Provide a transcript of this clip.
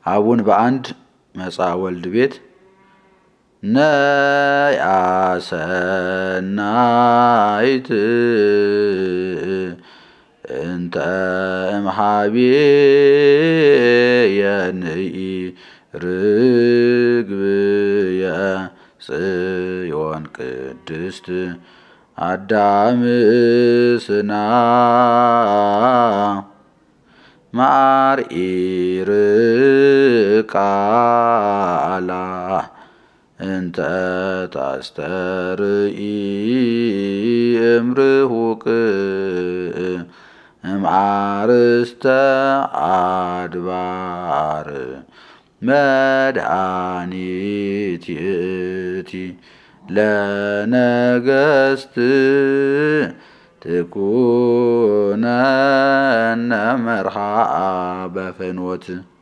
አቡን በአንድ መጽአ ወልድ ቤት ነያ ሰናይት እንተ እምኀቤየ ንኢ ርግብየ ጽዮን ቅድስት አዳምስና ማርኢርቃላ እንተ ታስተርኢ እምርሁቅ እምአርስተ አድባር መድኃኒት ይእቲ ለነገሥት ትኩነነ መርሃ በፍኖት